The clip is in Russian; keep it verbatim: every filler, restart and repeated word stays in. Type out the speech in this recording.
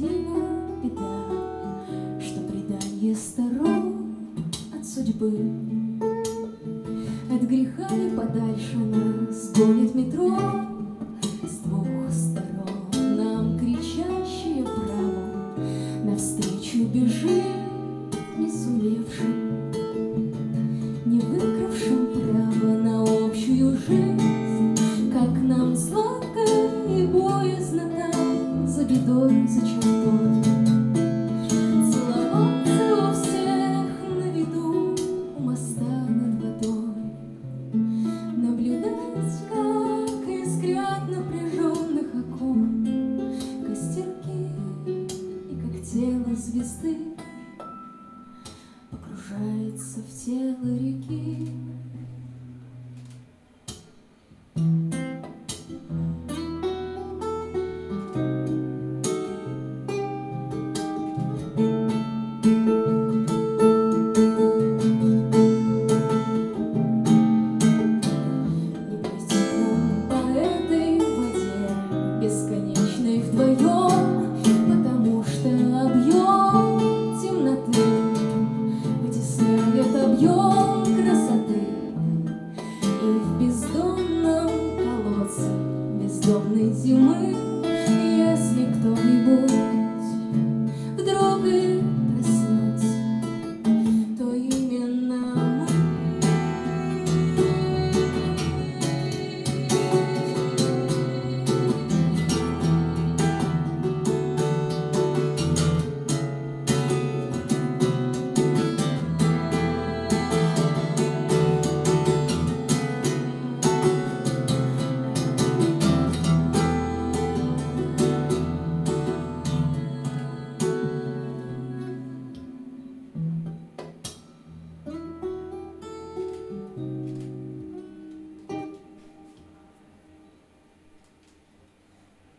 Одна беда, что преданье сторон от судьбы. От греха и подальше нас гонит метро с двух сторон, нам кричащее право навстречу бежим, не сумевшим, не выкравшим право на общую жизнь. Как нам сладко и боязно там за бедой, за чертой, целоваться у всех на виду у моста над водой, наблюдать, как искрят напряженных окон костерки, и как тело звезды погружается в тело реки.